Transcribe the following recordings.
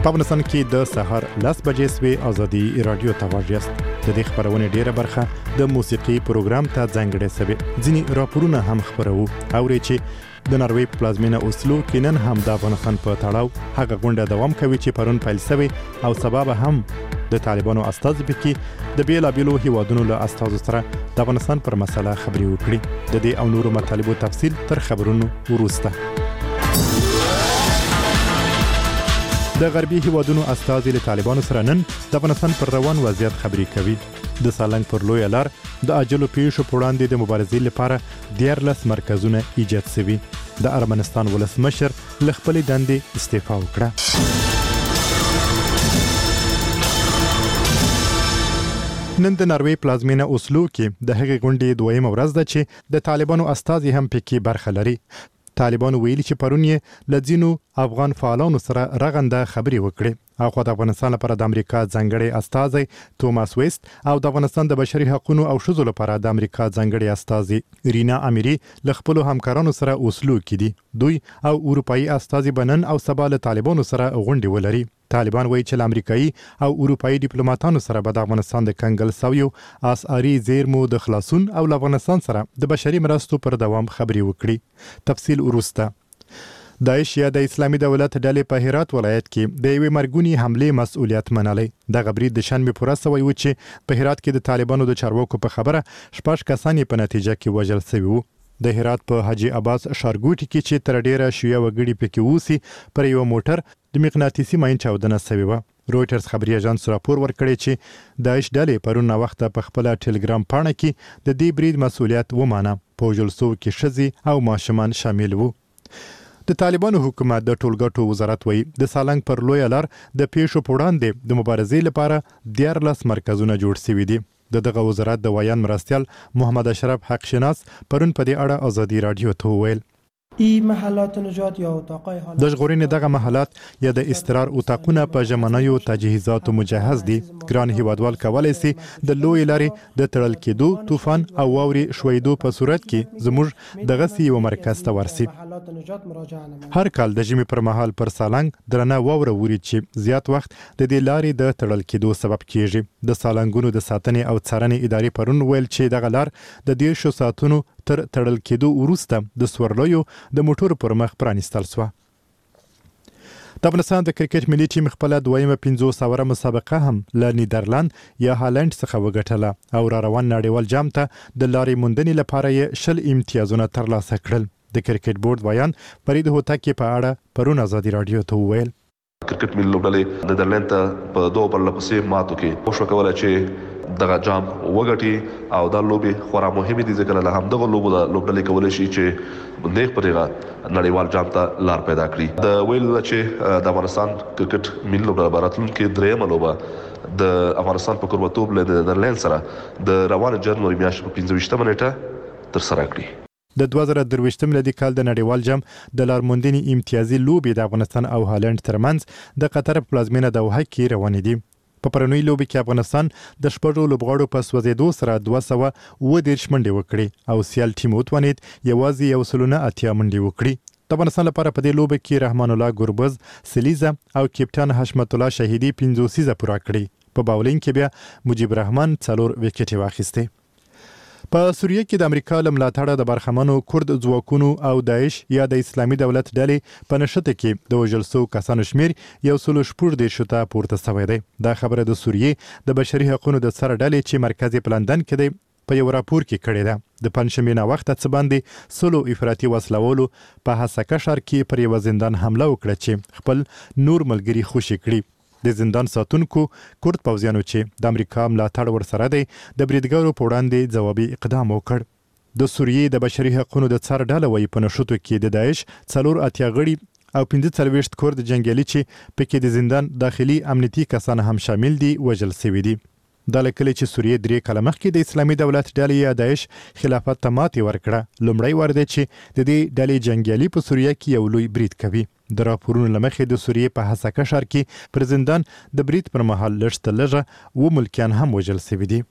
په افغانستان کې د سهار 10 بجې سوي ازادي رادیو ته واجست د دې خبرونه ډیره برخه د موسیقي پروګرام ته ځانګړې سوي ځینی راپورونه هم خبرو اوري چې د ناروې پلازمینه اوسلو کې نن هم د افغانستان په تړاو هغه غونډه دوام کوي چې پرون پیل سوي او سبب هم د طالبانو استازي پکې د بیلابیلو هیوادونو له استازو سره د افغانستان پر مسله خبري وکړي د دې او نورو مطالبو تفصیل تر خبرونو وروسته د غربي هیوادونو استازي له طالبانو سره نن د افغانستان پر روان وضعیت خبري کوي د سالنګ پر لوی لار د اجلو پیښو په وړاندې د مبارزې لپاره 14 مرکزونه ایجاد شوي د ارمنستان ولسمشر له خپلې دندې استعفا وکړه نن د ناروې پلازمینه اوسلو کې د هغې غونډې دویمه ورځ ده چې د طالبانو استازي هم پکې برخه لري طالبانو ویلي چې پرون یې له ځینو افغان فعالانو سره رغنده خبري وکړي او خو د افغانستان لپاره د امریکا ځانګړي استازي توماس ویست او د افغانستان د بشري حقوقو او ښځو لپاره د امریکا ځانګړي استازي رینا اميري له خپل همکارانو سره اوسلو کې دي دوی او اروپאי استازي بنن او سبا له طالبانو سره غونډه ولري طالبان وایي چې امریکایي او اروپאי ډیپلوماټانو سره به د افغانستان د کنګل سویو اسعاري زیرمو د خلاصون او افغانستان سره د بشري مرستو پر دوام خبري وکړي تفصیل وروسته داعش یا د اسلامي دولت ډلې په هرات ولایت کې د یوې مرګونی حمله مسؤلیت منلې د غبري د شنبه پوره سوی و چې په هرات کې د طالبانو د چارواکو په خبره شپږ کسان په نتیجه کې وژل شوي وو د هرات په حاجی عباس شارګوټي کې چې تر ډیره شیعه وګړي پکې ووسی پر یو موټر د مغناطیسي ماین چاودنه شوې و رويټرز خبري اژانس راپور ورکړی چې داعش ډلې پرون وخت په خپل ټلګرام پاڼه کې د دې برید مسؤلیت ومانه په جلسو کې شذي او ماشومان شامل وو د طالبانو حکومت د ټولګټو وزارت وایي د سالنګ پر لوی لار د پیښو په وړاندې د مبارزې لپاره 14 مرکزونه جوړ شوي دي دغه وزارت د ویان مرستيال محمد اشرف حق شناس پرون په دې اړه ازادي رادیو ته ویل این محلات نجات یا اتاقای حالت د ژغورنې دغه محلات یا د استقرار اتاقونه په ژمنیو تجهیزاتو مجهز دي ګران هیوادوال کولای شي د لوی لارې د تړل کېدو طوفان او واوري شویدو په صورت کې زموږ دغه یو مرکز ته ورسي هر کال د ژمي پر مهال پر سالنګ درنه واوره ووري چې زیات وخت د دې لارې د تړل کېدو سبب کیږي د سالنګونو د ساتنې او څارنې ادارې پرون ویل چې دغه لار د 10 ساعتونو تر تړل کېدو وروسته د سورلیو د موټر پر مخ پرانیستل شو د افغانستان د کرکټ ملي ټیم خپل دویمه 500 مسابقه هم له نیدرلند یا هالند څخه وګټله او را روان نړیوال جام ته د لارې موندنې لپاره یې 10 امتیازونه ترلاسه کړل د کرکټ بورډ ویان فرید هوتکی په اړه پرون ازادي رادیو ته وویل کرکټ ملي لوبډلې نیدرلند ته په دوه پرلپسې ماتو کې وشو کولای چې دغه جام وګټي او دا لوبي خورا مهمه دي ځکه له همدغه لوبو د لوبډلې کولای شي چې نیک پرېغه نړیوال جام ته لار پیدا کړي د ویل چې د افغانستان کرکټ ملي لوبډله براتلونکو درېمه لوبه د افغانستان په قربتوب له نیدرلند سره د روان جنوري میاشتې په 15 نیټه تر سره کړي د 2023 میلادي کال د نړیوال جام د لارموندنې امتیازي لوبي د افغانستان او هالند ترمنځ د قطر پلازمینه دوحه کې روانې دي په پرونی لوبي کې افغانستان د شپږو لوبغاړو په سوځېدو سره 210 منډې وکړي او سیال ټیم وتوانید یوازې 180 منډې وکړي د افغانستان لپاره په دې لوبه کې رحمان الله ګربز سلیزا او کپټان حشمت الله شهیدی 50 سیزه پوره کړي په باولینګ کې بیا مجيب رحمان 4 وکټې واخیسته په سوریه کې د امریکا لملاتړه د برخمنو کورد ځواکونو او داعش یا د اسلامي دولت ډلې په نشته کې د وژلسو کسانو شمیر 114 شته پورته شوی دی دا خبره د سوریه د بشري حقوقو د سر ډلې چې مرکزي پلندن کې دی په یو راپور کې کړی ده د پنځمې نه وخت څخه باندې سلو افراطي وسلوالو په حسکه ښار کې پر یو زندان حمله وکړه چې خپل نور ملګری خوشي کړي د زندان ساتونکو کورد پوځیانو چې د امریکا ملاتړ ورسره دی د بریدګرو په وړاندې ځوابي اقدام وکړ د سوریې د بشري حقوقو د څار ډله وایي په نشوتو کې د داعش 4 غړي او 15 کورد جنگیالي چې پکې د زندان داخلي امنیتي کسان هم شامل دي وژل شوي دي د لکه چې سوریه 3 کال مخکې د اسلامي دولت ډلې یا داعش خلافت ته ماتې ورکړه لومړی ورده چې د دې ډلې جنگیالي په سوریه کې یو لوی برید کوي د راپورونو لمخې د سوریه په حسکه ښار کې پر زندان د برید پر مهال لږ و ملکیان هم وژل شوي دي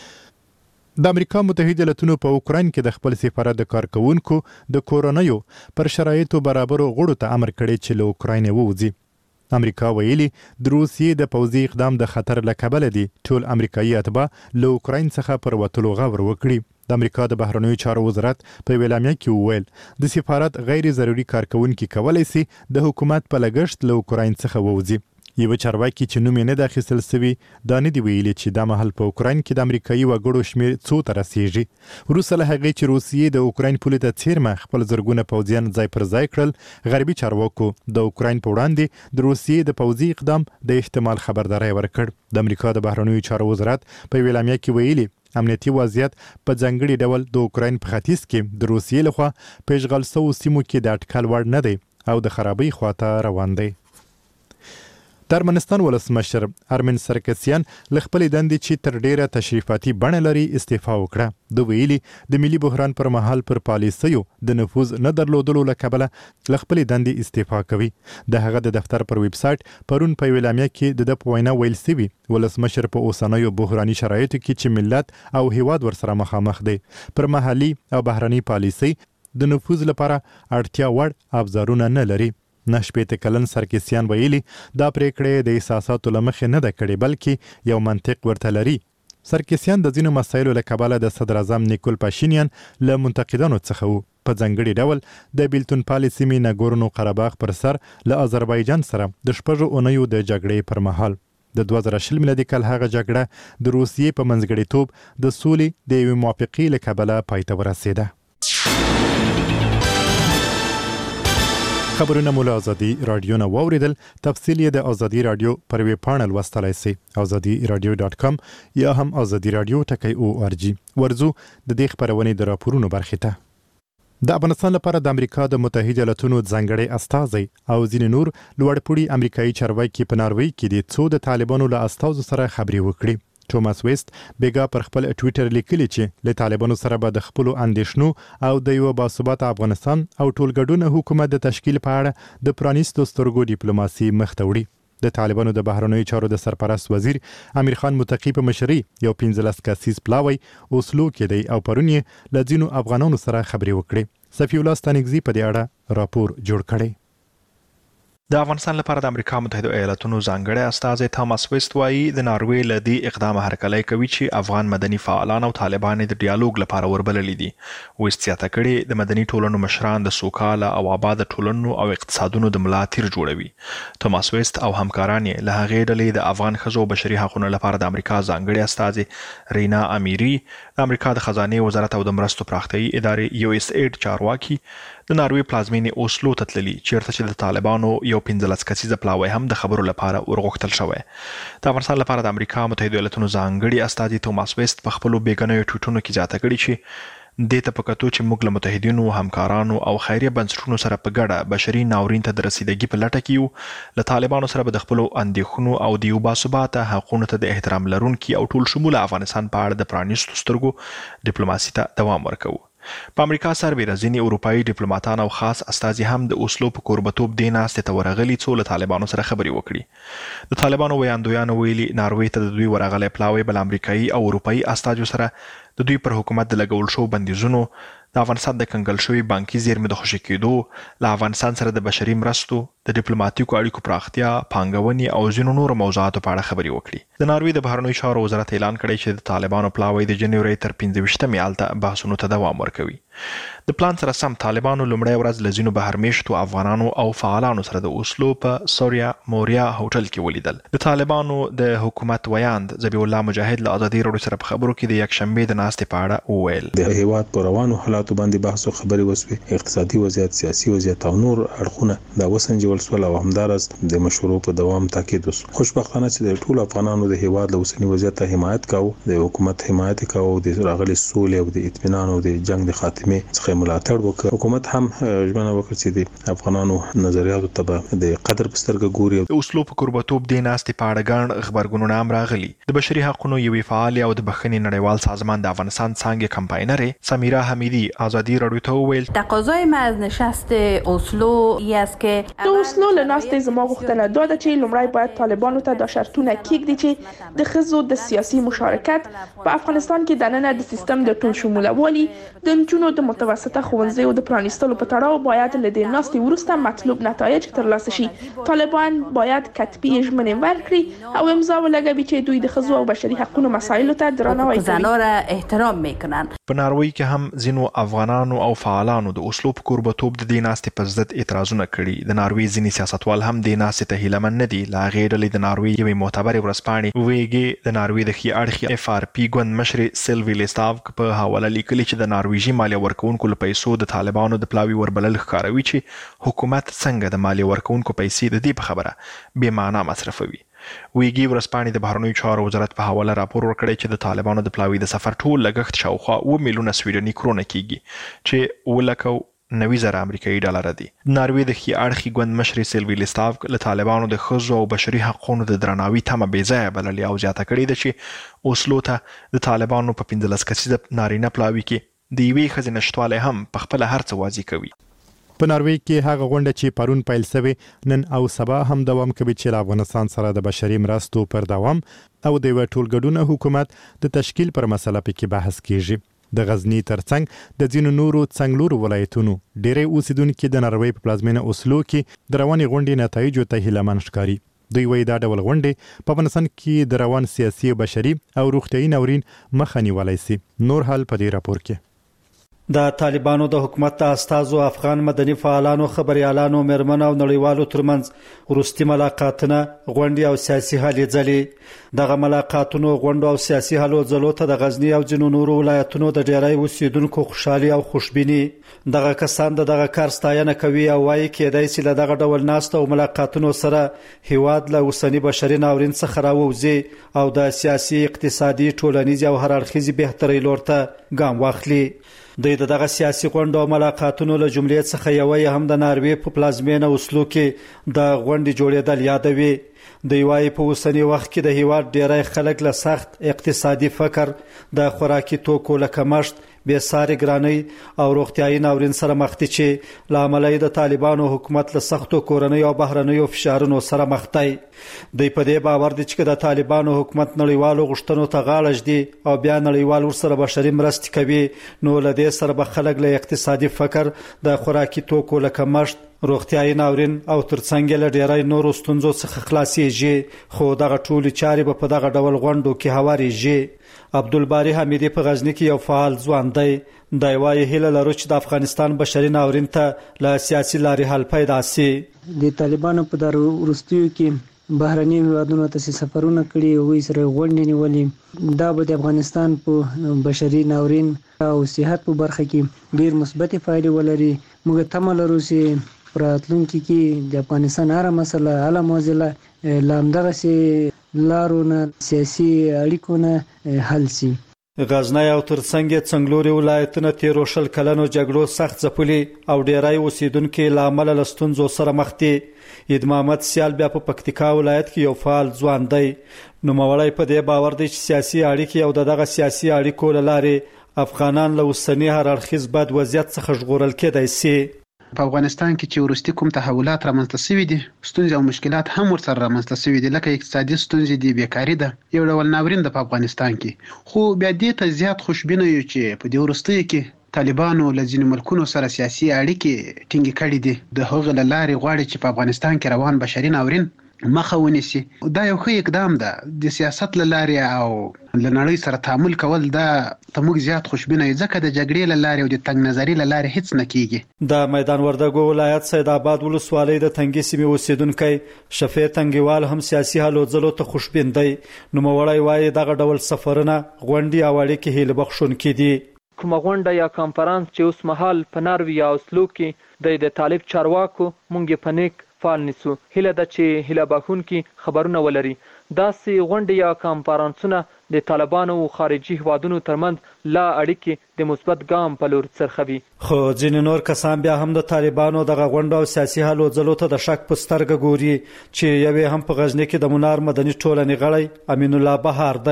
د امریکا متحده ایالاتونو په اوکراین کې د خپل سفارت د کارکونکو د کورونایو پر شرایطو برابرو غړو ته امر کړی چې له اوکراین ووځي امریکا ویلي د روسیې د پوځي اقدام د خطر له کبله دي ټول امریکایي اتباع له اوکراین څخه پر وتلو غور وکړي. د امریکا د بهرنیو چارو وزارت په اعلامیه کې وویل د سفارت غیر ضروري کارکونکي کولی سي د حکومت په لګښت له اوکراین څخه ووځي. یو چارواکي چې نوم یې نه د اخیستل سوي دا نه دی ویلي چې دا مهال په اوکراین کې د امریکایي وګړو شمیر څو ته رسیږي. وروسته له هغې چې روسیې د اوکراین پولې ته څیرمه خپل زرګونه پوځیان ځای پر ځای کړل، غربي چارواکو د اوکراین په وړاندې د روسیې د پوځي اقدام د احتمال خبرداری ورکړ. د امریکا د بهرنیو چارو وزارت په اعلامیه کې ویلي امنیتي وضعیت په ځانګړي ډول د اوکراین په ختیځ کې د روسیې لخوا په اشغال شوو سیمو کې د اټکل وړ نه دی او د خرابۍ خواته روان دی. د ارمنستان ولسمشر ارمن سرکسیان له خپلې دندې چې تر ډیره تشریفاتي بڼه لري استعفا وکړه. د ویلي د ملي بحران پر مهال پر پالیسیو د نفوذ نه درلودلو له کبله له خپلې دندې استعفا کوي. د هغه د دفتر پر ویب سایټ پرون په اعلامیه کې د په وینا ویل سوي ولسمشر په اوسنیو بحراني شرایطو کې چې ملت او هیواد ورسره مخامخ دی پر محلي او بهرني پالیسي د نفوذ لپاره اړتیا وړ ابزارونه نه لري. 9 کلن سرکسیان ویلي دا پریکړه د احساساتو له مخې نه ده کړې بلکې یو منطق ورته لري. سرکسیان د ځینو مسایلو له کبله د صدر اعظم نیکول پاشینیان له منتقدانو څخه وو. په ځانګړي ډول د بیلتون پالي سیمې ناګورنو قرهباغ پر سر له آذربایجان سره د 6 اونیو د جګړې پر مهال د 2020 میلادي کال هغه جګړه د روسیې په منځګړیتوب د سولې د یوې موافقې له کبله پای ته ورسېده. خبرونه مو له ازادي رادیو نه واوریدل. تفصیل یې د ازادي رادیو پر ویب پاڼه لوستلای شئ azadiradio.com یا هم ازادي رادیو .org. ورځو د دې خبرونې د راپورونو برخې ته. د افغانستان لپاره د امریکا د متحده ایالاتونو ځانګړی استازی او ځینې نور لوړپوړي امریکایي چارواکي په ناروی کې د څو د طالبانو له استازو سره خبرې وکړي. توماس ویست بیګا پر خپل ټویټر لیکلی چې له طالبانو سره به د خپل اندیشنو او د یو باثباته افغانستان او ټولګډونه حکومت د تشکیل په اړه د پرانیستو سترګو ډیپلوماسي مخ ته وړي. د طالبانو د بهرنیو چارو د سرپرست وزیر امیر خان متقی په مشرۍ یو 15 کسیز پلاوی اوسلو کې دی او پرون یې له ځینو افغانانو سره خبرې وکړي. صفی الله ستانګزی په دې اړه راپور جوړ کړی. د افغانستان لپاره د امریکا متحده ایالاتونو ځانګړی استازی توماس ویست وایي د ناروی له دې اقدام هرکلی کوي چې افغان مدني فعالان او طالبان د ډیالوګ لپاره وربللي دي. ویست زیاته کړې د مدني ټولنو مشران د سوکاله او آباد ټولنو او اقتصادونو د ملا تیر جوړوي. توماس ویست او همکاران یې له هغې ډلې د افغان ښځو بشري حقوقو لپاره د امریکا ځانګړي استازی رینا امیری، د امریکا د خزانې وزارت او د مرستو پراختیایي ادارې USAID چارواکي د ناروی پلازمینې اوسلو ته تللي چیرته چې د طالبانو یو 15 کسیزه پلاوی هم د خبرو لپاره ورغوښتل شوی. د افغانستان لپاره د امریکا متحده ایالاتونو ځانګړي استازي توماس ویست په خپلو بیګنیو ټویټونو کې زیاته کړې چې دې ته په کتو چې موږ له متحدینو همکارانو او خیریه بنسټونو سره په ګډه بشري ناورین ته د رسیدګي په لټه کې یو، له طالبانو سره به د خپلو اندېښنو او د یو باثباته حقونو ته د احترام لرونکي او ټول شموله افغانستان په اړه د پرانیستو سترګو ډیپلوماسي ته دوام ورکوو. په امریکا سربیره ځینې اروپایي ډیپلوماتان او خاص استازي هم د اوسلو په کوربتوب دې ناستې ته ورغلي څو له طالبانو سره خبرې وکړي. د طالبانو ویاندویانو ویلي ناروی ته د دوی ورغلی پلاوی بل امریکایي او اروپایي استازو سره د دوی پر حکومت د لګول شو بندیزونو، د افغانستان د کنګل شوي بانکي زیرمې د خوشي کېدو، له افغانستان سره د بشري مرستو، د ډیپلوماټیکو اړیکو پراختیا، پانګونې او ځینو نورو موضوعاتو په اړه خبرې وکړي. د ناروی د بهرنیو چارو وزارت اعلان کړی چې د طالبانو پلاوی د جنوري تر 15 هلته بحثونو ته دوام ورکوي. د پلان سره سم طالبانو لومړی ورځ له ځینو بهرمیشتو افغانانو او فعالانو سره د اوسلو په سوریا موریا هوټل کې ولیدل. د طالبانو د حکومت ویاند ذبیح الله مجاهد له ازادي راډیو سره په خبرو کې د یکشنبې د ناستې په اړه وویل. د هیواد په روانو حالاتو باندې بحث او خبرې وسوې، اقتصادي وضعیت، سیاسي وضعیت او نور اړخونه د وسنجول سول او همدارس د مشورو په دوام تاکید وسو. خوشبختانه چې د ټولو افغانانو د هیواد له اوسنی وضعیت حمایت کاوه، د حکومت حمایت کاوه، د راغلي سولې او د اطمینان او د جنگ د خاتمه څخه ملاتړ وکړ. حکومت هم ژمنه وکړه چې د افغانانو نظریاتو ته د قدر په سترګه ګوري. د اوسلو په کوربتوب د ناستې په اړه ګڼ خبرګونونه هم راغلي. د بشري حقوقو یوې فعال او د بخښنې نړیوال سازمان د افغانستان څانګې کمپاینر سمیرا حمیدی ازادي راډیو ته وویل تقاضای ما از نشست اوسلو ای است که د اوسلو له ناستې زما غوښتنه دا ده چې لومړی باید طالبانو ته دا شرطونه کېږدي چې د ښځو د سیاسي مشارکت په افغانستان کې دننه د سیستم د ټول شمولوالي د نجونو د متوسطه ښوونځیو د پرانیستلو په تړاو باید له دې ناستې وروسته مطلوب نتایج ترلاسه شي. طالبان باید کتبي ژمنې ورکړي او امضا ولګوي چې دوی د ښځو او بشري حقوقو مسایلو ته درناوی کوي. په ناروی کې هم ځینو افغانانو او فعالانو د اوسلو په کوربتوب د دې ناستې پر ضد اعتراضونه کړي. د ناروی ځینې سیاستوال هم دې ناستې ته هیله مند نه دي. له هغې ډلې د ناروی یوې معتبرې ورځپاڼې ویګې د ناروی د ښي اړخي FRP ګوند مشرې سیلوي لیستاف په حواله لیکلي چې د نارویجي مالیه ورکوونکو له پیسو د طالبانو د پلاوي وربلل ښکاروي چې حکومت څنګه د مالیه ورکوونکو پیسې د دې په خبره بې معنا مصرفوي. ویګي ورځپاڼې د بهرنیو چارو وزارت په حواله راپور ورکړی چې د طالبانو د پلاوي د سفر ټول لګښت شاوخوا 2 میلیونه سویډني کرونه کیږي چې 90,000 امریکایي ډالر دي. ناروی د ښي اړخي ګوند مشرې سیلوي لیستاف له طالبانو د ښځو او بشري حقوقو د درناوي تمه بې ځایه بللې او زیاته کړې ده چې اوسلو ته د طالبانو په 15 کسیزه نارینه پلاوي کې د یوې ښځې نشتوالی هم په خپله هر څه واضح کوي. په ناروی کې هغه غونډه چې پرون پیل شوې نن او سبا هم دوام کوي چې له افغانستان سره د بشري مرستو پر دوام او د یو ټولګډونه حکومت د تشکیل پر مسله پکې بحث کیږي. د غزنی ترڅنګ د ځینو نورو څنګلورو ولایتونو ډېری اوسیدونکو د ناروی په پلازمینه اوسلو کې د روانې غونډې نتایجو ته هیله مند ښکاري. دوی وایي دا ډول غونډې په افغانستان کې د روان سیاسي او بشري او روغتیايي ناورین مخه نیولی سي. نور حال په دې راپور کې د طالبانو د حکومت د استازو افغان مدني فعالانو خبريالانو مېرمنو او نړیوالو ترمنځ وروستي ملاقاتونه غونډې او سیاسي هلې ځلې دغه ملاقاتونو غونډو او سیاسي هلو ځلو ته د غزنی او ځینو نورو ولایتونو د ډېری اوسیدونکو خوشحالي او خوشبیني. دغه کسان دغه کار ستاینه کوي او وایي کېدای شي له دغه ډول ناستو او ملاقاتونو سره هیواد له اوسنی بشري ناورین څخه راووځي او د سیاسي اقتصادي ټولنیز او هر اړخیزي بهترۍ لور ته ګام واخلي. د دغه سیاسي غونډو او ملاقاتونو له جملې څخه یوه هم د ناروی په پلازمینه اوسلو کې د غونډې جوړېدل یادوي. د یوای په اوسنی وخت کې د هیواد ډېری خلک له سخت اقتصادي فقر د خوراکي توکو له کمښت بې ساري ګرانۍ او روغتیايي ناورین سره مخ دي چې له امله د طالبانو حکومت له سختو کورنۍ او بهرنیو فشارونو سره مخ دی. دوی په دې باور دي چې د طالبانو حکومت نړیوالو غوښتنو ته غاړه ږدي او بیا نړیوال ورسره بشري مرستې کوي نو له دې سره به خلک له اقتصادي فقر د خوراکي توکو له کمښت روغتیايي ناورین او ترڅنګ له ډېری نورو ستونزو څخه خلاصيږي. خو دغه ټولې چارې به په دغه ډول غونډو کې هواريږي. عبدالباری حمیدی په غزنی کې یو فعال ځوان دی. د یوای هیله لرو چې د افغانستان بشري ناورین ته له سیاسي لارې حل پیدا شي. د طالبانو په دغه وروستیو کې بهرني هیوادونو ته سفرونه کړي او یې سره غونډې نیولې. دا به د افغانستان په بشري ناورین او صحت په برخه کې ډېر مثبت فایده ولري. موږ تمه لرو چې راتلونکي کې د افغانستان هر مسله حل موزله لامدغه سي لارو نه سیاسي اړیکو نه حل سي. غزنی او ترڅنګ څنګلوري ولایتونه 13 کلنو جګړو سخت ځپلي او ډېری اوسیدونکو له امله له ستونزو سره مخ دي. عید محمد سیال بیا په پکتیکا ولایت کې یو فعال ځوان دی. نوموړی په دې باور دی چې سیاسي اړیکې او دغه سیاسي اړیکو له لارې افغانان له اوسني هر اړخیز بد وضعیت څخه ژغورل کېدای شي. په افغانستان کې چې ورستي کوم تحولات رامنځته شوي دي ستونزې او مشکلات هم ورسره رامنځته شوي دي لکه اقتصادي ستونزې دي بیکاري ده یو ډول ناورین ده په افغانستان کې خو بیا دې ته زیات خوشبینه یو چې په دې وروستیو کې طالبانو له ځینو ملکونو سره سیاسي اړیکې ټینګې کړي دي د هغه له لارې غواړي چې په افغانستان کې روان بشري ناورین مخه ونیسي. دا یو ښه اقدام ده د سیاست له لارې او له نړۍ سره تعامل کول. دا ته موږ زیات خوشبینه یو ځکه د جګړې له لارې او د تنګ نظري له لارې هیڅ نه کیږي. د میدان وردګو ولایت سید آباد ولسوالۍ د تنګي سیمې اوسیدونکي شفیع تنګیوال هم سیاسي هلو ځلو ته خوشبین دی. نوموړی وایي دغه ډول سفرونه غونډې او اړیکې هیله بخښونکي دي. کومه غونډه یا کانفرنس چې اوس مهال په ناروی یا اوسلو کې د طالب چارواکو مونږ په نیک فعال نیسو. هیله ده چې هیله بخښونکي خبرونه ولري. داسې غونډې یا کانفرنسونه د طالبانو او خارجي هیوادونو ترمنځ لا اړیکې د مثبت ګام په لور څرخوي. خو ځینې نور کسان بیا هم د طالبانو دغه غونډو او سیاسي هلو ځلو ته د شک په سترګه ګوري چې یوې هم په غزنی کې د منار مدني ټولنې غړی امین الله بهار دی.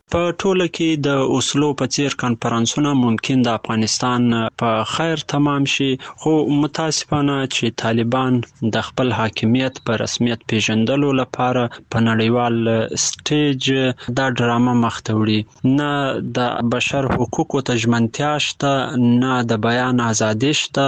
په ټوله کې د اوسلو په څیر کانفرنسونه ممکن د افغانستان په خیر تمام شي، خو متاسفانه چې طالبان د خپل حاکمیت په رسمیت پیژندلو لپاره په نړیوال سټیج دا ډرامه مخته وړي. نه د بشر حقوقو ته ژمنتیا شته، نه د بیان ازادي شته.